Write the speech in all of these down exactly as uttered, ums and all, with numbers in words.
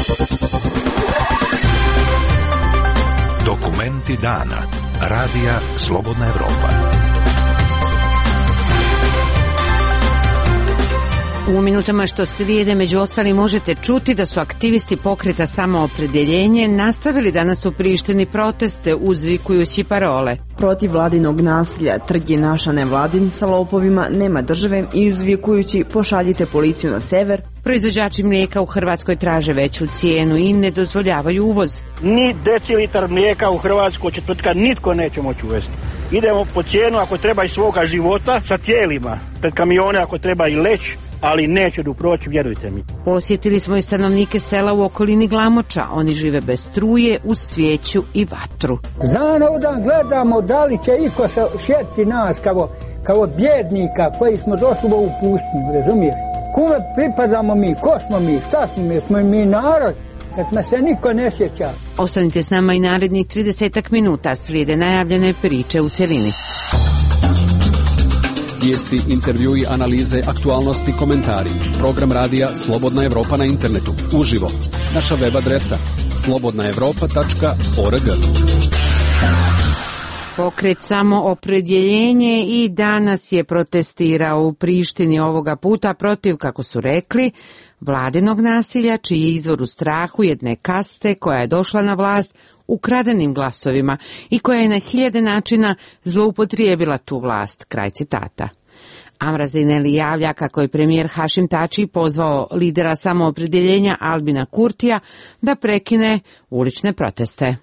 Dokumenti dana. Radija Slobodna Evropa. U minutama što slijede među ostalim možete čuti da su aktivisti pokreta Samoopredjeljenje nastavili danas u Prištini proteste uzvikujući parole. Protiv vladinog nasilja, trg je naša nevladin, sa lopovima nema države i uzvikujući pošaljite policiju na sever. Proizvođači mlijeka u Hrvatskoj traže veću cijenu i ne dozvoljavaju uvoz. Ni decilitar mlijeka u Hrvatskoj četvrtka nitko neće moći uvesti. Idemo po cijenu ako treba i svoga života sa tijelima, pred kamione ako treba i leć, ali neće da proći, vjerujte mi. Posjetili smo i stanovnike sela u okolini Glamoča. Oni žive bez struje, uz svijeću i vatru. Z dana u dan gledamo da li će iko se sjetiti nas kao, kao bjednika koji smo došli u pustinju, razumiješ? Kome pripadamo mi, ko smo mi, šta smo mi, smo mi narod, kad me se niko ne sjeća. Ostanite s nama i narednih tridesetak minuta, slijede najavljene priče u celini. Vijesti, intervjui, analize, aktualnosti, komentari. Program radija Slobodna Evropa na internetu, uživo. Naša web adresa slobodna evropa tačka org. Pokret Samoopredjeljenje i danas je protestirao u Prištini, ovoga puta protiv, kako su rekli, vladinog nasilja, čiji je izvor u strahu jedne kaste koja je došla na vlast ukradenim glasovima i koja je na hiljade načina zloupotrijebila tu vlast. Kraj citata. Amra Zeyneli javlja kako je premijer Hašim Tači pozvao lidera Samoopredjeljenja Albina Kurtija da prekine ulične proteste.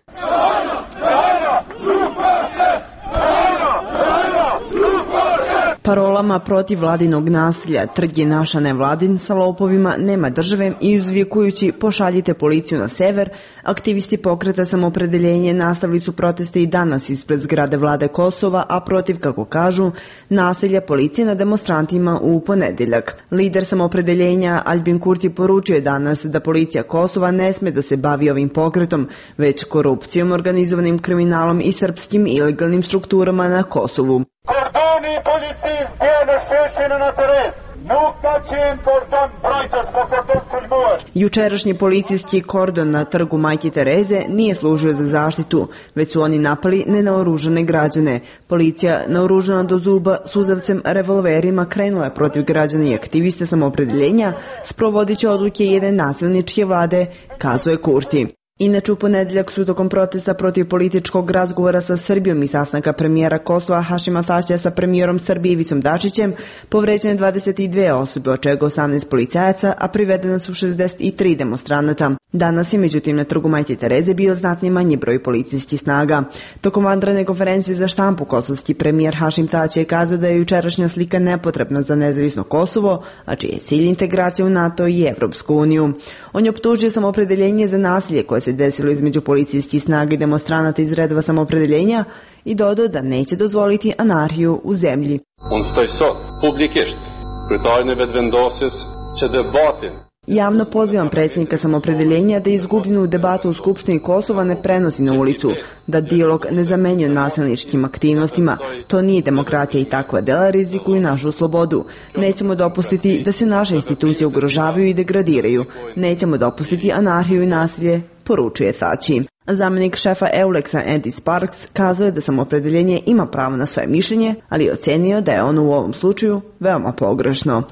Parolama protiv vladinog nasilja, trg je naša nevladin, sa lopovima nema države i uzvikujući pošaljite policiju na sever, aktivisti pokreta Samoopredjeljenje nastavili su proteste i danas ispred zgrade vlade Kosova, a protiv, kako kažu, nasilja policije na demonstrantima u ponedjeljak. Lider Samoopredjeljenja Albin Kurti poručio je danas da policija Kosova ne sme da se bavi ovim pokretom, već korupcijom, organizovanim kriminalom i srpskim ilegalnim strukturama na Kosovu. Kordoni policiji zbijeno šešćeno na Terez. Nuka će im kordon brojca zbog kordon filmuar. Jučerašnji policijski kordon na trgu Majke Tereze nije služio za zaštitu, već su oni napali nenaoružane građane. Policija, naoružana do zuba suzavcem revolverima, krenula je protiv građana i aktivista Samoopredjeljenja, sprovodeći odluke jedne nasilničke vlade, kazuje Kurti. Inače, u ponedjeljak su tokom protesta protiv političkog razgovora sa Srbijom i sastanka premijera Kosova Hašima Tačija sa premijerom Srbije Ivicom Dačićem povređene dvadeset dvije osobe, od čega osamnaest policajaca, a privedena su šezdeset tri demonstranata. Danas je međutim na trgu Majke Tereze bio znatni manji broj policijskih snaga. Tokom vanredne konferencije za štampu kosovski premijer Hašim Tači je kazao da je jučerašnja slika nepotrebna za nezavisno Kosovo, a čiji je cilj integracija u NATO i Evropsku uniju. On je optužio Samoopredjeljenje za nasilje koje se desilo između policijskih snaga i demonstranata iz redova Samoopredjeljenja i dodao da neće dozvoliti anarhiju u zemlji. Unë ftoj sot publikisht kryetarën e vetëvendosjes që debatin. Javno pozivam predsjednika Samoopredjeljenja da izgubljenu debatu u Skupštini Kosova ne prenosi na ulicu, da dijalog ne zamenjuje nasilničkim aktivnostima. To nije demokratija i takva dela rizikuju našu slobodu. Nećemo dopustiti da se naše institucije ugrožavaju i degradiraju. Nećemo dopustiti anarhiju i nasilje, poručuje Tači. Zamjenik šefa Euleksa Andy Sparks kazao je da Samoopredjeljenje ima pravo na svoje mišljenje, ali je ocenio da je ono u ovom slučaju veoma pogrešno.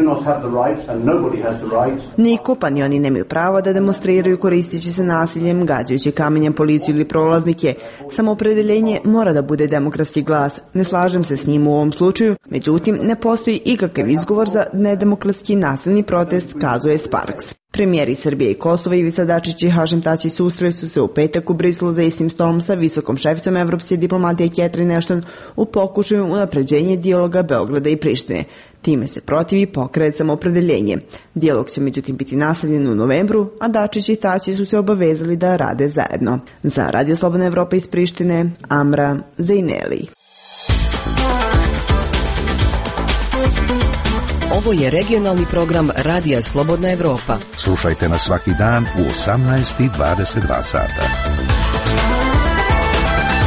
Niko, pa ni oni nemaju pravo da demonstriraju koristeći se nasiljem, gađajući kamenjem policiju ili prolaznike. Samoopredjeljenje mora da bude demokratski glas. Ne slažem se s njim u ovom slučaju, međutim ne postoji ikakav izgovor za nedemokratski nasilni protest, kazuje Sparks. Premijeri Srbije i Kosova Ivica Dačić i Hašim Tači susreli su se u petak u Briselu za istim stolom sa visokom šeficom evropske diplomatije Catherine Ashton u pokušaju unapređenja dijaloga Beograda i Prištine. Time se protivi pokret Samoopredjeljenje. Dijalog će međutim biti nastavljen u novembru, a Dačić i Tači su se obavezali da rade zajedno. Za Radio Slobodna Evropa iz Prištine, Amra Zeyneli. Ovo je regionalni program Radija Slobodna Evropa. Slušajte nas svaki dan u osamnaest i dvadeset dva sata.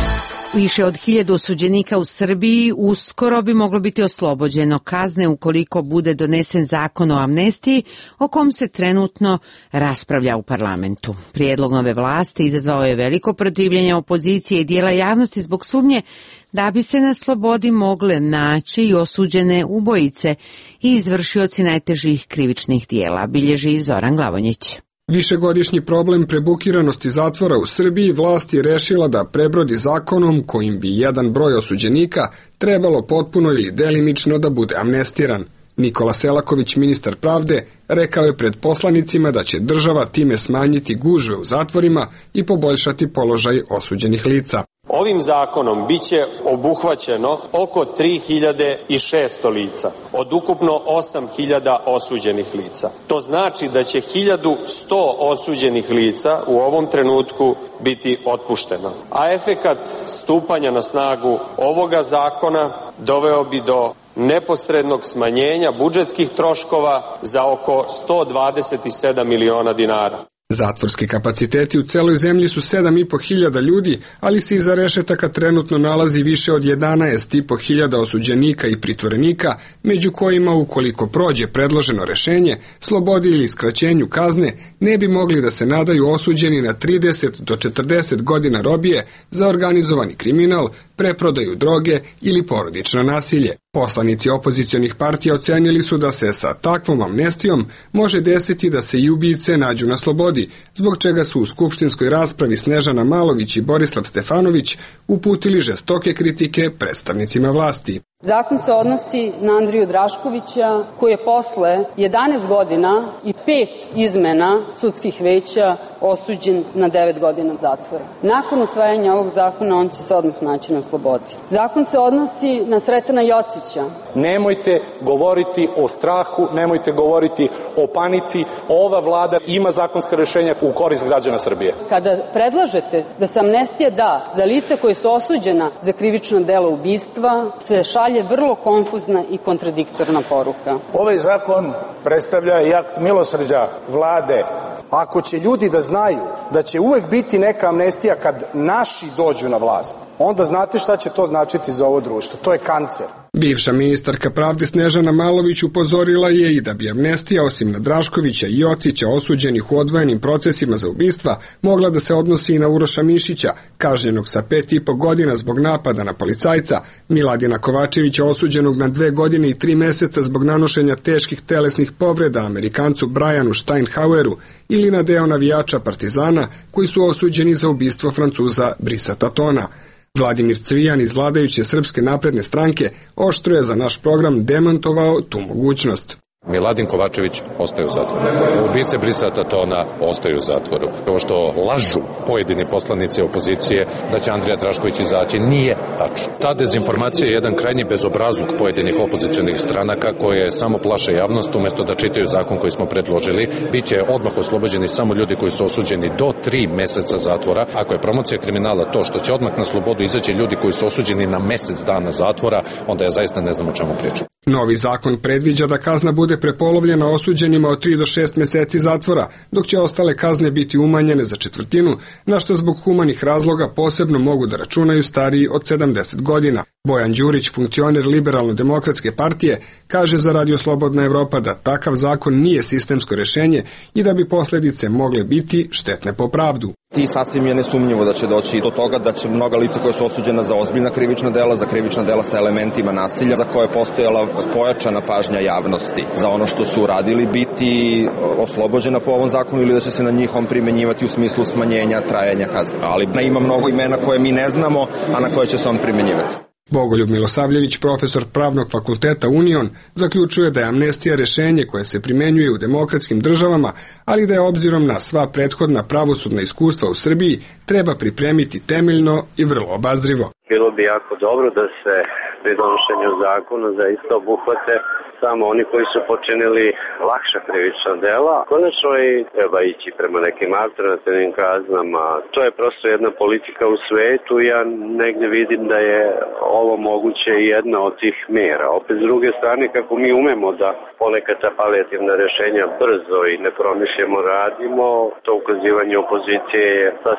Više od hiljadu osuđenika u Srbiji uskoro bi moglo biti oslobođeno kazne ukoliko bude donesen zakon o amnestiji, o kom se trenutno raspravlja u parlamentu. Prijedlog nove vlasti izazvao je veliko protivljenje opozicije i dijela javnosti zbog sumnje da bi se na slobodi mogle naći i osuđene ubojice i izvršioci najtežih krivičnih dijela, bilježi Zoran Glavonjić. Višegodišnji problem prebukiranosti zatvora u Srbiji vlast je rešila da prebrodi zakonom kojim bi jedan broj osuđenika trebalo potpuno ili delimično da bude amnestiran. Nikola Selaković, ministar pravde, rekao je pred poslanicima da će država time smanjiti gužve u zatvorima i poboljšati položaj osuđenih lica. Ovim zakonom biće obuhvaćeno oko tri hiljade šesto lica od ukupno osam hiljada osuđenih lica. To znači da će hiljadu sto osuđenih lica u ovom trenutku biti otpušteno. A efekat stupanja na snagu ovoga zakona doveo bi do neposrednog smanjenja budžetskih troškova za oko sto dvadeset sedam miliona dinara. Zatvorski kapaciteti u celoj zemlji su sedam i po hiljada ljudi, ali se iza rešetaka trenutno nalazi više od jedanaest i po hiljada osuđenika i pritvorenika, među kojima, ukoliko prođe predloženo rešenje, slobodi ili skraćenju kazne, ne bi mogli da se nadaju osuđeni na trideset do četrdeset godina robije za organizovani kriminal, preprodaju droge ili porodično nasilje. Poslanici opozicionih partija ocenili su da se sa takvom amnestijom može desiti da se i ubijice nađu na slobodi, zbog čega su u skupštinskoj raspravi Snežana Malović i Borislav Stefanović uputili žestoke kritike predstavnicima vlasti. Zakon se odnosi na Andriju Draškovića, koji je posle jedanaest godina i pet izmena sudskih veća osuđen na devet godina zatvora. Nakon usvajanja ovog zakona on će se odmah naći na slobodi. Zakon se odnosi na Sretana Jocića. Nemojte govoriti o strahu, nemojte govoriti o panici. Ova vlada ima zakonska rešenja u korist građana Srbije. Kada predlažete da se amnestija da za lica koje su osuđena za krivično delo ubistva, se šalje je vrlo konfuzna i kontradiktorna poruka. Ovaj zakon predstavlja i akt milosrđa vlade. Ako će ljudi da znaju da će uvek biti neka amnestija kad naši dođu na vlast, onda znate šta će to značiti za ovo društvo. To je kancer. Bivša ministarka pravde Snežana Malović upozorila je i da bi amnestija osim na Draškovića i Jocića osuđenih u odvojenim procesima za ubistva mogla da se odnosi i na Uroša Mišića, kažnjenog sa pet i po godina zbog napada na policajca, Miladina Kovačevića osuđenog na dve godine i tri meseca zbog nanošenja teških telesnih povreda Amerikancu Brianu Steinhaueru ili na deo navijača Partizana koji su osuđeni za ubistvo Francuza Brisa Tatona. Vladimir Cvijan iz vladajuće Srpske napredne stranke oštro je za naš program demantovao tu mogućnost. Miladin Kovačević ostaje u zatvoru. Ubice Brisa Tatona ostaju u zatvoru. Ovo što lažu pojedini poslanici opozicije da će Andrija Drašković izaći nije tačno. Ta dezinformacija je jedan krajnji bezobrazluk pojedinih opozicionih stranaka koje samo plaše javnost umesto da čitaju zakon koji smo predložili. Biće odmah oslobođeni samo ljudi koji su osuđeni do tri meseca zatvora. Ako je promocija kriminala to što će odmah na slobodu izaći ljudi koji su osuđeni na mesec dana zatvora, onda ja zaista ne znam o čemu pričam. Novi zakon predviđa da kazna bude prepolovljena osuđenima od tri do šest meseci zatvora, dok će ostale kazne biti umanjene za četvrtinu, na što zbog humanih razloga posebno mogu da računaju stariji od sedamdeset godina. Bojan Đurić, funkcioner Liberalno-demokratske partije, kaže za Radio Slobodna Evropa da takav zakon nije sistemsko rešenje i da bi posljedice mogle biti štetne po pravdu. I sasvim je nesumnjivo da će doći do toga da će mnoga lica koja su osuđena za ozbiljna krivična dela, za krivična dela sa elementima nasilja, za koje je postojala pojačana pažnja javnosti za ono što su uradili, biti oslobođena po ovom zakonu ili da će se na njih on primenjivati u smislu smanjenja trajanja kazne. Ali ima mnogo imena koje mi ne znamo, a na koje će se on primenjivati. Bogoljub Milosavljević, profesor Pravnog fakulteta Union, zaključuje da je amnestija rešenje koje se primenjuje u demokratskim državama, ali da je obzirom na sva prethodna pravosudna iskustva u Srbiji treba pripremiti temeljno i vrlo obazrivo. Bilo bi jako dobro da se pri donošenju zakona zaista obuhvate samo oni koji su počinili lakša krivična dela. Konačno i treba ići prema nekim alternativnim kaznama. To je prosto jedna politika u svetu. Ja negdje vidim da je ovo moguće i jedna od tih mjera. Opet s druge strane, kako mi umemo da ponekad ta palijativna rješenja brzo i nepromišljeno radimo, to ukazivanje opozicije je sasvim umno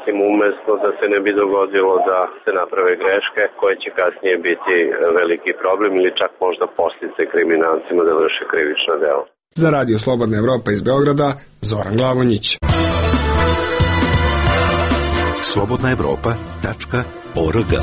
umesto da se ne bi dogodilo da se naprave greške koje će kasnije biti veliki problem ili čak možda posljedice kriminalcima da vrše krivično delo. Za Radio Slobodna Evropa iz Beograda, Zoran Glavonjić. slobodna evropa tačka org.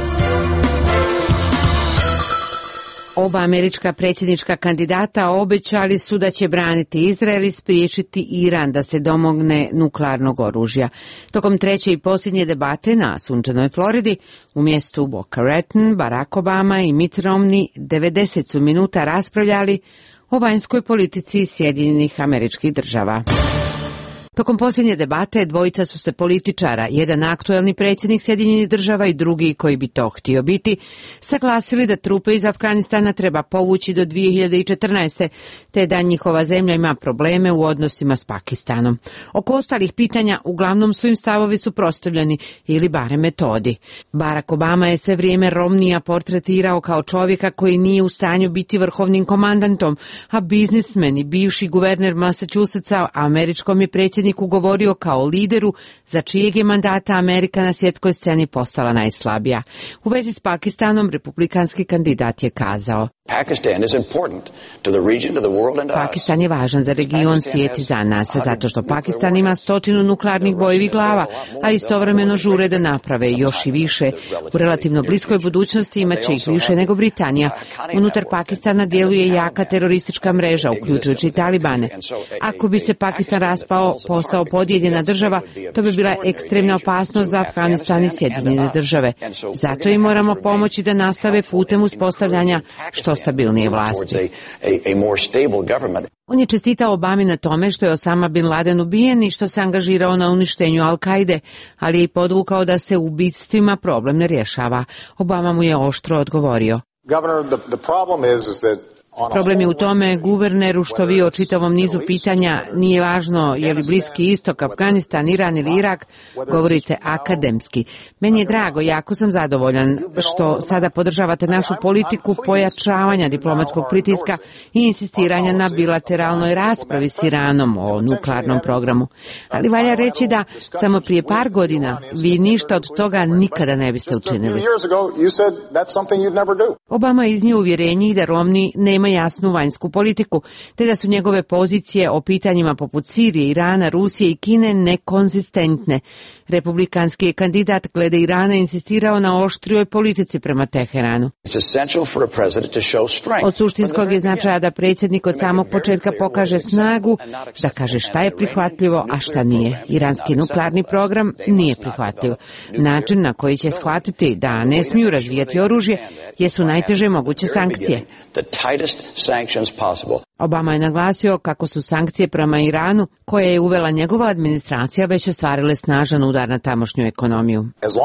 Oba američka predsjednička kandidata obećali su da će braniti Izrael i spriječiti Iran da se domogne nuklearnog oružja. Tokom treće i posljednje debate na sunčanoj Floridi u mjestu Boca Raton, Barack Obama i Mitt Romney devedeset su minuta raspravljali o vanjskoj politici Sjedinjenih Američkih Država. Tokom posljednje debate dvojica su se političara, jedan aktuelni predsjednik Sjedinjenih Država i drugi koji bi to htio biti, saglasili da trupe iz Afganistana treba povući do dvije hiljade četrnaeste. te da njihova zemlja ima probleme u odnosima s Pakistanom. Oko ostalih pitanja uglavnom su im stavovi suprotstavljeni ili barem metodi. Barack Obama je sve vrijeme Romneya portretirao kao čovjeka koji nije u stanju biti vrhovnim komandantom, a biznismen i bivši guverner Massachusettsa američkom je predsjedniku govorio kao lideru za čijeg je mandata Amerika na svjetskoj sceni postala najslabija. U vezi s Pakistanom republikanski kandidat je kazao: Pakistan je važan za region, svijet i za nas, zato što Pakistan ima stotinu nuklearnih bojevih glava, a istovremeno žure da naprave još i više. U relativno bliskoj budućnosti imat će ih više nego Britanija. Unutar Pakistana djeluje jaka teroristička mreža, uključujući Talibane. Ako bi se Pakistan raspao, postao podijeljena država, to bi bila ekstremna opasnost za Afganistan i Sjedinjene Države. Zato im moramo pomoći da nastave putem uspostavljanja što stabilnije vlasti. On je čestitao Obami na tome što je Osama bin Laden ubijen i što se angažirao na uništenju Al-Kaide, ali je i podvukao da se ubistvima problem ne rješava. Obama mu je oštro odgovorio: Problem je u tome, guverneru, što vi o čitavom nizu pitanja, nije važno je li Bliski istok, Afganistan, Iran ili Irak, govorite akademski. Meni je drago, jako sam zadovoljan što sada podržavate našu politiku pojačavanja diplomatskog pritiska i insistiranja na bilateralnoj raspravi s Iranom o nuklearnom programu. Ali valja reći da samo prije par godina vi ništa od toga nikada ne biste učinili. Obama je iznio uvjerenje da Romney nema jasnu vanjsku politiku, te da su njegove pozicije o pitanjima poput Sirije, Irana, Rusije i Kine nekonzistentne. Republikanski je kandidat glede Irana insistirao na oštrijoj politici prema Teheranu. Od suštinskog je značaja da predsjednik od samog početka pokaže snagu, da kaže šta je prihvatljivo, a šta nije. Iranski nuklearni program nije prihvatljiv. Način na koji će shvatiti da ne smiju razvijati oružje jesu najteže moguće sankcije. Obama je naglasio kako su sankcije prema Iranu, koje je uvela njegova administracija, već ostvarile snažan udar na tamošnju ekonomiju.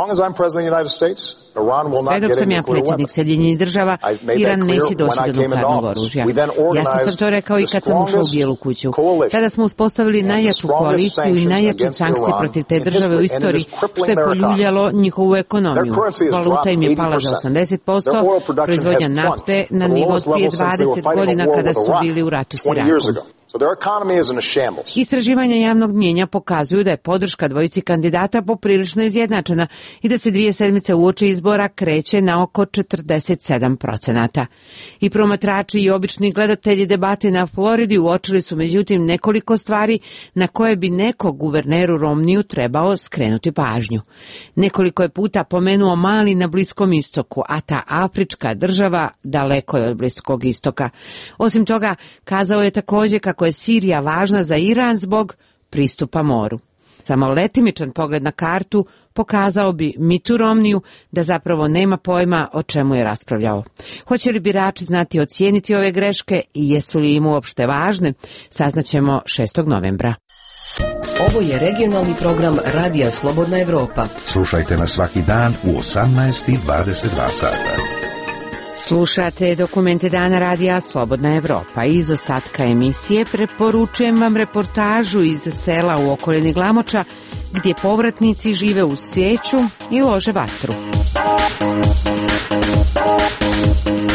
Sve dok sam ja predsjednik Sjedinjenih Država, Iran neće doći do nuklearnog oružja. Jasno sam to rekao i kad sam ušao u Bijelu kuću. Tada smo uspostavili najjaču koaliciju i najjače sankcije protiv te države u istoriji, što je poljuljalo njihovu ekonomiju. Valuta im je pala za osamdeset posto, proizvodnja nafte na nivo prije dvadeset godina kada su bili u ratu s Irakom. Istraživanja javnog mnijenja pokazuju da je podrška dvojici kandidata poprilično izjednačena i da se dvije sedmice uoči izbora kreće na oko četrdeset sedam procenata. I promatrači i obični gledatelji debate na Floridi uočili su međutim nekoliko stvari na koje bi neko guverneru Romneyu trebao skrenuti pažnju. Nekoliko je puta pomenuo Mali na Bliskom istoku, a ta afrička država daleko je od Bliskog istoka. Osim toga, kazao je također kako je Sirija važna za Iran zbog pristupa moru. Samo letimičan pogled na kartu pokazao bi Mittu Romneyu da zapravo nema pojma o čemu je raspravljao. Hoće li birači znati ocijeniti ove greške i jesu li im uopšte važne, saznaćemo šestog novembra. Ovo je regionalni program Radija Slobodna Evropa. Slušajte nas svaki dan u osamnaest i dvadeset dva sata. Slušate dokumente dana Radija Slobodna Evropa. Iz ostatka emisije preporučujem vam reportažu iz sela u okolini Glamoča, gdje povratnici žive u svijeću i lože vatru.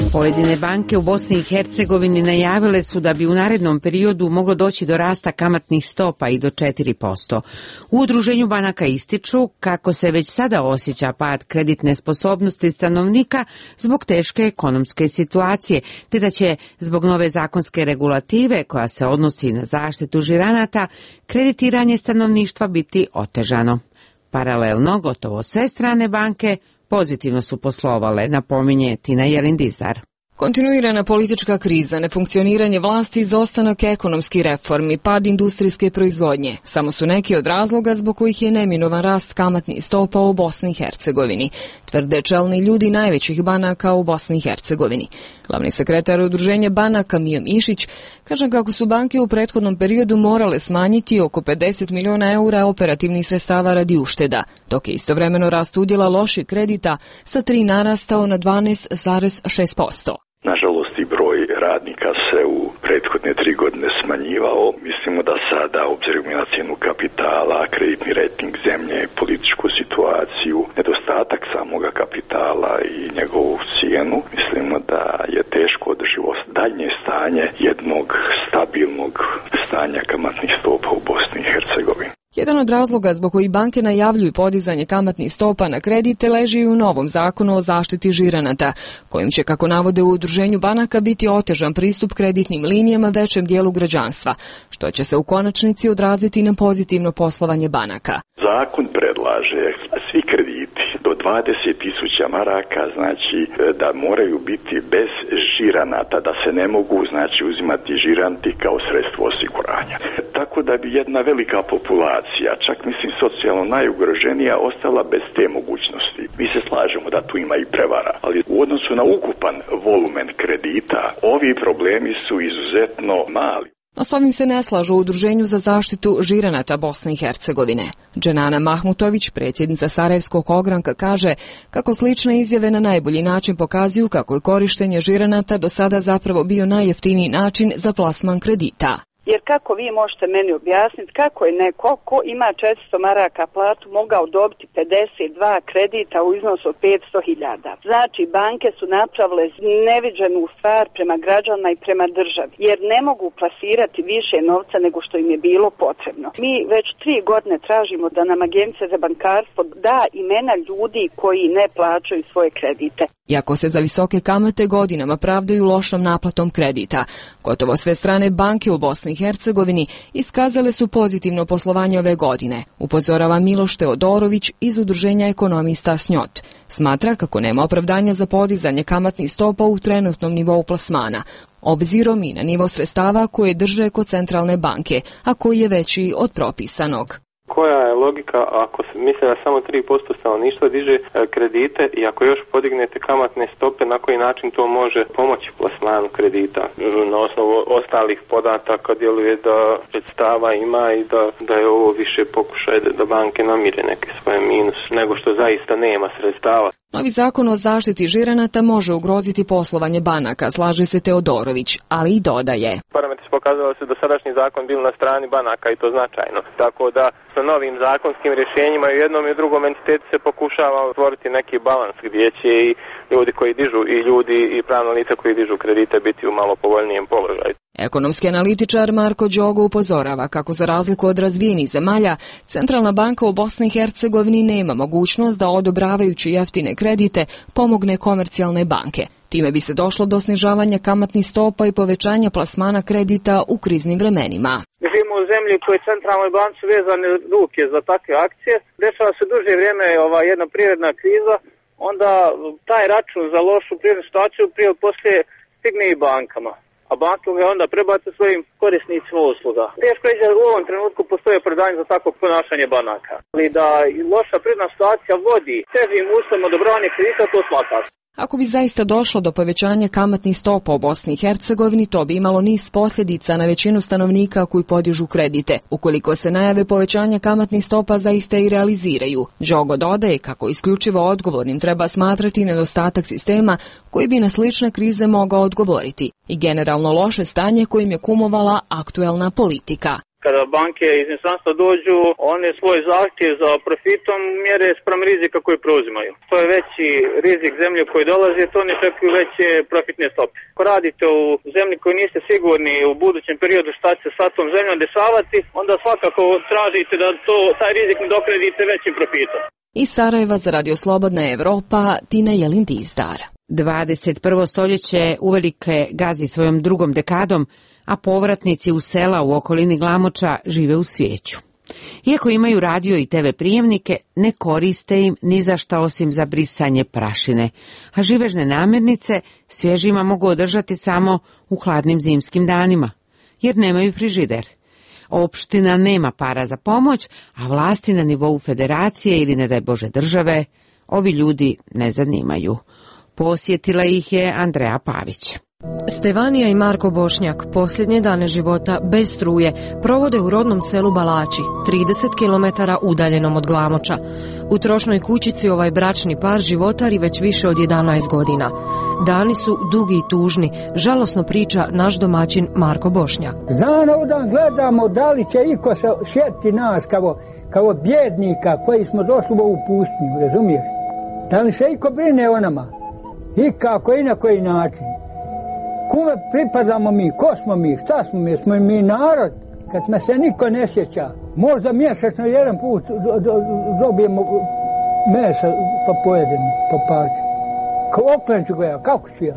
Pojedine banke u Bosni i Hercegovini najavile su da bi u narednom periodu moglo doći do rasta kamatnih stopa i do četiri posto. U udruženju banaka ističu kako se već sada osjeća pad kreditne sposobnosti stanovnika zbog teške ekonomske situacije, te da će zbog nove zakonske regulative koja se odnosi na zaštitu žiranata kreditiranje stanovništva biti otežano. Paralelno, gotovo sve strane banke pozitivno su poslovale, napominje Tina Jelindizar. Kontinuirana politička kriza, nefunkcioniranje vlasti, izostanak ekonomskih reformi, pad industrijske proizvodnje samo su neki od razloga zbog kojih je neminovan rast kamatnih stopa u Bosni i Hercegovini, tvrde čelni ljudi najvećih banaka u Bosni i Hercegovini. Glavni sekretar udruženja banaka Mio Mišić kaže kako su banke u prethodnom periodu morale smanjiti oko pedeset miliona eura operativnih sredstava radi ušteda, dok je istovremeno rast udjela loših kredita sa tri narastao na dvanaest zarez šest posto. Nažalost i broj radnika se u prethodne tri godine smanjivao. Mislimo da sada, obzirom na cijenu kapitala, kreditni rating zemlje, političku situaciju, nedostatak samoga kapitala i njegovu cijenu, mislimo da je teško održivo daljnje stanje jednog stabilnog stanja kamatnih stopa u Bosni i Hercegovini. Jedan od razloga zbog kojih banke najavljuju podizanje kamatnih stopa na kredite leži u novom zakonu o zaštiti žiranata, kojim će, kako navode u udruženju banaka, biti otežan pristup kreditnim linijama većem dijelu građanstva, što će se u konačnici odraziti na pozitivno poslovanje banaka. Zakon predlaže svi krediti do dvadeset tisuća maraka, znači da moraju biti bez žiranata, da se ne mogu znači uzimati žiranti kao sredstvo osiguranja. Tako da bi jedna velika populacija, čak mislim socijalno najugroženija, ostala bez te mogućnosti. Mi se slažemo da tu ima i prevara, ali u odnosu na ukupan volumen kredita, ovi problemi su izuzetno mali. No s ovim se ne slažu u Udruženju za zaštitu žiranata Bosne i Hercegovine. Dženana Mahmutović, predsjednica Sarajevskog ogranka, kaže kako slične izjave na najbolji način pokazuju kako je korištenje žiranata do sada zapravo bio najjeftiniji način za plasman kredita. Jer kako vi možete meni objasniti kako je neko ko ima četiristo maraka platu mogao dobiti pedeset dva kredita u iznosu od petsto hiljada. Znači banke su napravile neviđenu stvar prema građanima i prema državi, jer ne mogu plasirati više novca nego što im je bilo potrebno. Mi već tri godine tražimo da nam Agencija za bankarstvo da imena ljudi koji ne plaćaju svoje kredite. Iako se za visoke kamate godinama pravdaju lošom naplatom kredita, gotovo sve strane banke u Bosni i Hercegovini iskazale su pozitivno poslovanje ove godine, upozorava Miloš Teodorović iz udruženja ekonomista Snjot. Smatra kako nema opravdanja za podizanje kamatnih stopa u trenutnom nivou plasmana, obzirom i na nivo sredstava koje drže kod centralne banke, a koji je veći od propisanog. Koja je logika ako se misle da samo tri posto stanovništva diže kredite i ako još podignete kamatne stope, na koji način to može pomoći plasmanu kredita? Na osnovu ostalih podataka djeluje da sredstava ima i da, da je ovo više pokušaj da banke namire neke svoje minus, nego što zaista nema sredstava. Novi zakon o zaštiti žiranata može ugroziti poslovanje banaka, slaže se Teodorović, ali i dodaje. Parametri su pokazali da se dosadašnji zakon bili na strani banaka i to značajno. Tako da sa novim zakonskim rješenjima i u jednom i u drugom entitetu se pokušava stvoriti neki balans gdje će i ljudi koji dižu i ljudi i pravna lica koji dižu kredite biti u malo povoljnijem položaju. Ekonomski analitičar Marko Đogo upozorava kako za razliku od razvijenih zemalja, Centralna banka u Bosni i Hercegovini nema mogućnost da odobravajući jeftine kredite pomogne komercijalne banke. Time bi se došlo do snižavanja kamatnih stopa i povećanja plasmana kredita u kriznim vremenima. Živimo u zemlji u kojoj centralnoj banci vezane ruke za takve akcije. Dešava se duže vrijeme ova jedna privredna kriza, onda taj račun za lošu privrednu situaciju prije ili poslije stigne i bankama. A banke ga onda prebace svojim korisnicima usluga. Teško je da u ovom trenutku postoje opravdanje za takvo ponašanje banaka. Ali da loša privredna situacija vodi težim uslovima odobravanja kredita, to svakako. Ako bi zaista došlo do povećanja kamatnih stopa u Bosni i Hercegovini, to bi imalo niz posljedica na većinu stanovnika koji podižu kredite. Ukoliko se najave povećanja kamatnih stopa zaista i realiziraju, Đogo dodaje kako isključivo odgovornim treba smatrati nedostatak sistema koji bi na slične krize mogao odgovoriti i generalno loše stanje kojim je kumovala aktuelna politika. Kada banke iz inostranstva dođu, one svoj zahtjev za profitom mjere spram rizika koji preuzimaju. To je veći rizik zemlje koji dolazi, to ne čekaju veće profitne stope. Ako radite u zemlji koji niste sigurni u budućem periodu šta će sa tom zemljom dešavati, onda svakako tražite da to, taj rizik ne dokredite većim profitom. Iz Sarajeva za Radio Slobodna Evropa, Tina Jelin Dizdar. dvadeset prvo stoljeće uvelike gazi svojom drugom dekadom, a povratnici u sela u okolini Glamoča žive u svijeću. Iako imaju radio i te ve prijemnike, ne koriste im ni za šta osim za brisanje prašine, a živežne namirnice svježima mogu održati samo u hladnim zimskim danima, jer nemaju frižider. Opština nema para za pomoć, a vlasti na nivou federacije ili ne daj Bože države ovi ljudi ne zanimaju. Posjetila ih je Andreja Pavić. Stevanija i Marko Bošnjak posljednje dane života bez struje provode u rodnom selu Balači, trideset kilometara udaljenom od Glamoča. U trošnoj kućici ovaj bračni par životari već više od jedanaest godina. Dani su dugi i tužni, žalosno priča naš domaćin Marko Bošnjak. Dan u dan gledamo da li će iko se sjetiti nas kao, kao bjednika koji smo došli u ovu pustinju, razumiješ? Da li se iko brine o nama? I kako i na koji način? Kome pripadamo mi, ko smo mi, šta smo mi, smo mi narod, kad me se niko ne sjeća. Možda mjesečno jedan put do, do, dobijemo mesa pa pojedemo, pa pađu. Oklen ću ga ja, kako ću ja?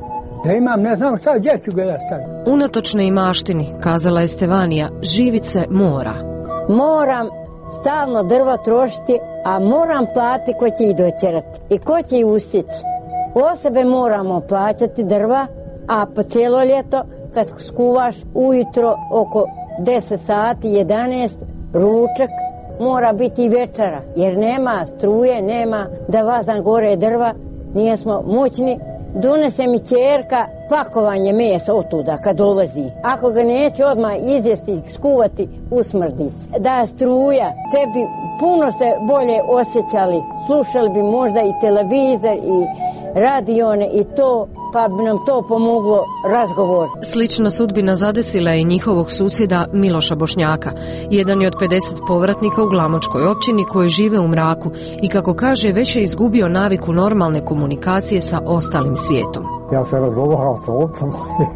Da imam, ne znam šta, gdje ću ga ja staviti. Unatoč neimaštini, kazala je Stevanija, živit se mora. Moram stalno drva trošiti, a moram platiti ko će ih doćerati i ko će ih usjeći. Osobe moramo plaćati drva, a po cijelo ljeto kad skuvaš ujutro oko deset sati, jedanaest, ručak mora biti i večera, jer nema struje, nema da vazan gore drva, nije smo moćni. Donese mi ćerka pakovanje mesa otuda kad dolazi. Ako ga neće odmah izjesti, skuvati, usmrdi se. Da je struja, tebi puno se bolje osjećali, slušali bi možda i televizor i radione i to, pa bi nam to pomoglo razgovor. Slična sudbina zadesila je njihovog susjeda Miloša Bošnjaka. Jedan je od pedeset povratnika u Glamočkoj općini koji žive u mraku i kako kaže već je izgubio naviku normalne komunikacije sa ostalim svijetom. Ja se razgovaram sa ocom,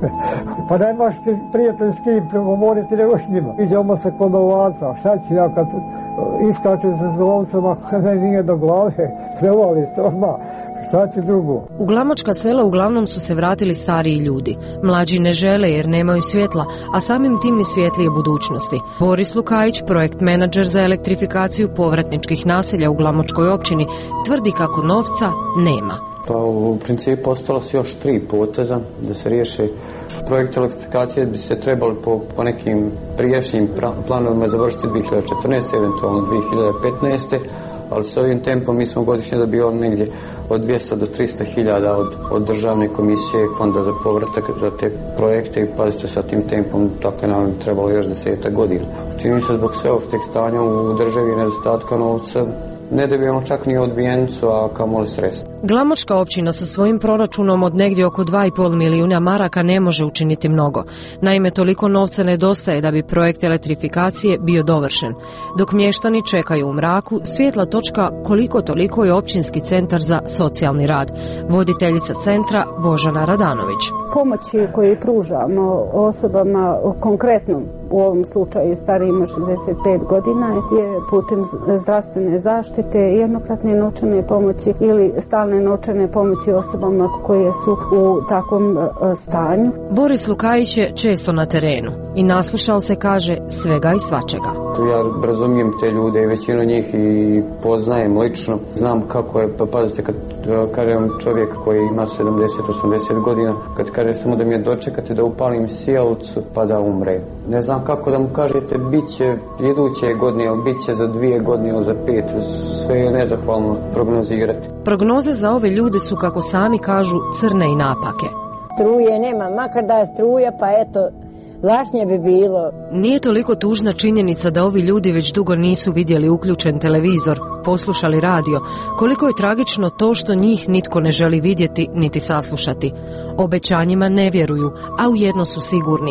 pa nemaš prijatelj s kim pregovoriti nego s njima. Idemo se kod ovaca, šta ću ja kad iskačem se s ovcem, ako ne nije do glave, prevali se odmah. Šta će drugo? U Glamočka sela uglavnom su se vratili stariji ljudi. Mlađi ne žele jer nemaju svjetla, a samim tim ni svjetlije budućnosti. Boris Lukajić, projekt menadžer za elektrifikaciju povratničkih naselja u Glamočkoj općini, tvrdi kako novca nema. Pa u principu ostalo se još tri poteza da se riješe. Projekt elektrifikacije bi se trebali po, po nekim prijašnjim planovima završiti dvije hiljade četrnaeste. eventualno dvije hiljade petnaeste. Ali s ovim tempom mi smo godišnje dobivali negdje od dvjesto do tristo hiljada od, od državne komisije i fonda za povratak za te projekte i pazite sa tim tempom, tako nam je trebalo još desetak godina. Čini se zbog sve ovog stanja u državi nedostatka novca ne dobijemo čak ni odbijenicu, a kamoli sredstva. Glamočka općina sa svojim proračunom od negdje oko dva i pol milijuna maraka ne može učiniti mnogo. Naime, toliko novca nedostaje da bi projekt elektrifikacije bio dovršen. Dok mještani čekaju u mraku, svjetla točka koliko toliko je općinski centar za socijalni rad. Voditeljica centra Božana Radanović. Pomoći koje pružamo osobama konkretno u ovom slučaju starijima šezdeset pet godina je putem zdravstvene zaštite, jednokratne novčane pomoći ili stalne novčane pomoći osobama koje su u takvom stanju. Boris Lukajić je često na terenu i naslušao se, kaže, svega i svačega. Ja razumijem te ljude i većinu njih i poznajem lično. Znam kako je, pa pazite, kad kažem čovjek koji ima sedamdeset osamdeset godina, kad kaže samo da mi je dočekate da upalim sijalicu pa da umre. Ne znam kako da mu kažete bit će iduće godine ili bit će za dvije godine ili za pet. Sve je nezahvalno prognozirati. Prognoze za ove ljude su, kako sami kažu, crne i napake. Struje nema, makar da je struja, pa eto, lažnje bi bilo. Nije toliko tužna činjenica da ovi ljudi već dugo nisu vidjeli uključen televizor, poslušali radio, koliko je tragično to što njih nitko ne želi vidjeti niti saslušati. Obećanjima ne vjeruju, a u jedno su sigurni.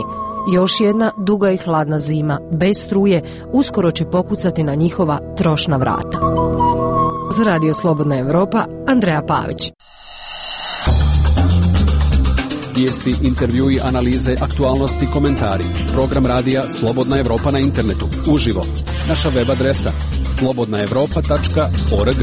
Još jedna duga i hladna zima, bez struje, uskoro će pokucati na njihova trošna vrata. Za Radio Slobodna Evropa, Andreja Pavić. Vijesti, intervjui, analize, aktualnosti, komentari. Program radija Slobodna Evropa na internetu. Uživo. Naša web adresa slobodna evropa tačka org.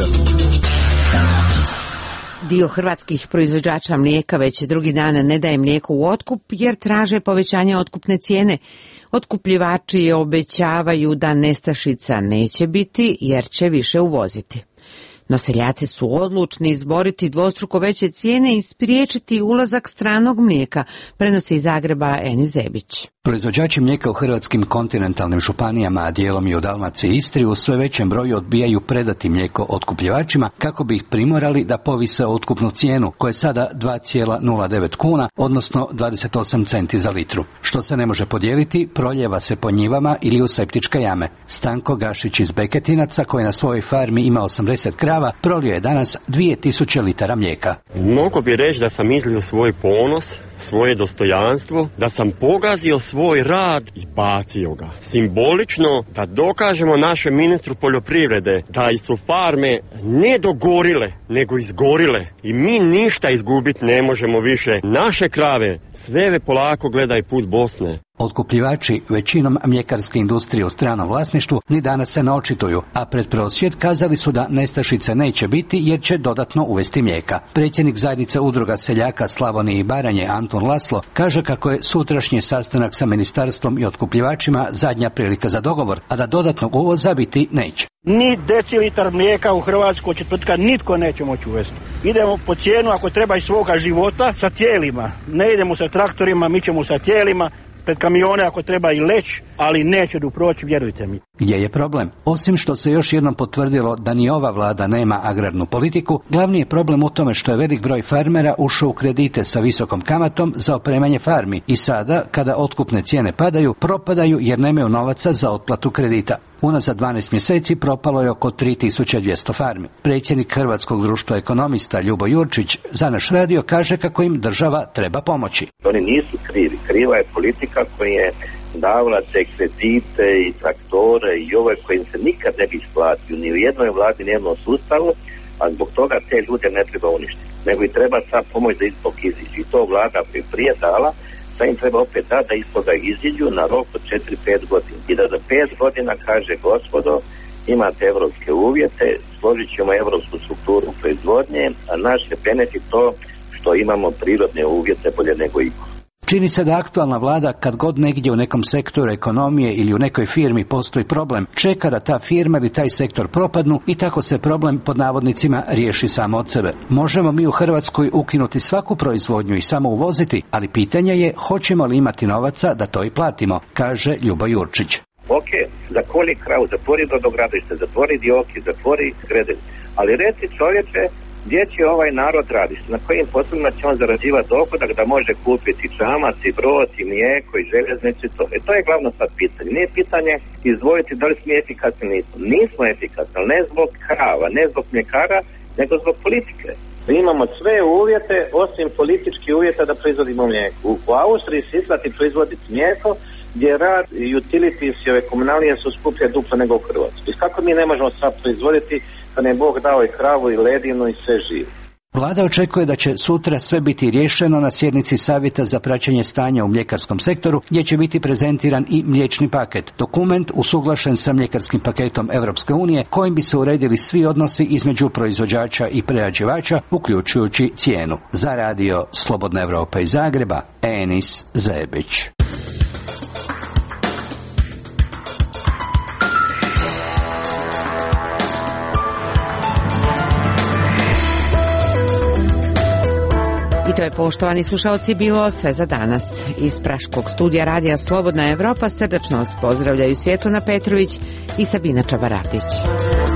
Dio hrvatskih proizvođača mlijeka već drugi dan ne daje mlijeko u otkup jer traže povećanje otkupne cijene. Otkupljivači obećavaju da nestašica neće biti jer će više uvoziti. No seljaci su odlučni izboriti dvostruko veće cijene i spriječiti ulazak stranog mlijeka, prenosi iz Zagreba Eni Zebić. Proizvođači mlijeka u hrvatskim kontinentalnim županijama, a dijelom i u Dalmaciji i Istri, u sve većem broju odbijaju predati mlijeko otkupljivačima kako bi ih primorali da povise otkupnu cijenu, koja je sada dva zarez nula devet kuna, odnosno dvadeset osam centi za litru. Što se ne može podijeliti, proljeva se po njivama ili u septičke jame. Stanko Gašić iz Beketinaca, koji na svojoj farmi ima osamdeset krava, prolio je danas dvije tisuće litara mlijeka. Mogu bi reći da sam izlio svoj ponos, svoje dostojanstvo, da sam pogazio svoj rad i bacio ga. Simbolično da dokažemo našem ministru poljoprivrede da su farme ne dogorile, nego izgorile. I mi ništa izgubiti ne možemo više. Naše krave sve polako gledaj put Bosne. Otkupljivači, većinom mljekarske industrije u stranom vlasništvu, ni danas se ne očituju, a pred prosvjed kazali su da nestašice neće biti jer će dodatno uvesti mlijeka. Predsjednik zajednice udruga seljaka Slavonije i Baranje Antun Laslo kaže kako je sutrašnji sastanak sa ministarstvom i otkupljivačima zadnja prilika za dogovor, a da dodatnog uvoza biti neće. Ni decilitar mlijeka u Hrvatskoj četvrtka nitko neće moći uvesti. Idemo po cijenu ako treba i svoga života sa tijelima. Ne idemo sa traktorima, mi ćemo sa tijelima. Pred kamione ako treba i leć, ali neće du proći, vjerujte mi. Gdje je problem? Osim što se još jednom potvrdilo da ni ova vlada nema agrarnu politiku, glavni je problem u tome što je velik broj farmera ušao u kredite sa visokom kamatom za opremanje farmi i sada, kada otkupne cijene padaju, propadaju jer nemaju novaca za otplatu kredita. Unazad dvanaest mjeseci propalo je oko tri tisuće dvjesto farmi. Predsjednik Hrvatskog društva ekonomista Ljubo Jurčić za naš radio kaže kako im država treba pomoći. Oni nisu krivi. Kriva je politika koja je davala te kredite i traktore i ove koje im se nikad ne bi isplatio. Ni u jednoj vladi, ni u jednom sustavu, a zbog toga te ljude ne treba uništiti. Nego i treba sad pomoć da izbog iziđu. I to vlada bi prije dala, sad im treba opet da da ispod da iziđu na rok od četiri pet godina. I da za pet godina kaže gospodo, imate evropske uvjete, složit ćemo evropsku strukturu proizvodnje, a naš je benefit to što imamo prirodne uvjete bolje nego iko. Čini se da aktualna vlada, kad god negdje u nekom sektoru ekonomije ili u nekoj firmi postoji problem, čeka da ta firma ili taj sektor propadnu i tako se problem pod navodnicima riješi samo od sebe. Možemo mi u Hrvatskoj ukinuti svaku proizvodnju i samo uvoziti, ali pitanje je hoćemo li imati novaca da to i platimo, kaže Ljubo Jurčić. Ok, zatvori kravu, zatvori brodogradilište, zatvori dioki, zatvori grede, ali reci čovječe, gdje će ovaj narod raditi, na kojim poslovima će on zarađivati dohodak da može kupiti čamac i brod i mlijeko i željeznicu i to. E to je glavno sad pitanje. Nije pitanje izdvojiti da li smo efikasni ili nismo. Nismo efikasni, ali ne zbog krava, ne zbog mljekara, nego zbog politike. Mi imamo sve uvjete, osim političkih uvjeta da proizvodimo mlijeko. U, u Austriji se isplati proizvoditi mlijeko, gdje rad i utilities i ove komunalije su skuplje duplo nego u Hrvatskoj. Kako mi ne možemo sad proizvoditi kad je Bog dao i kravu i ledinu i sve živo? Vlada očekuje da će sutra sve biti riješeno na sjednici Savjeta za praćenje stanja u mljekarskom sektoru, gdje će biti prezentiran i mliječni paket, dokument usuglašen sa mljekarskim paketom Europske unije, kojim bi se uredili svi odnosi između proizvođača i prerađivača, uključujući cijenu. Za radio Slobodna Evropa iz Zagreba, Enis Zebić. I to je, poštovani slušalci, bilo sve za danas. Iz Praškog studija radija Slobodna Evropa srdačno vas pozdravljaju Svjetlana Petrović i Sabina Čabaradić.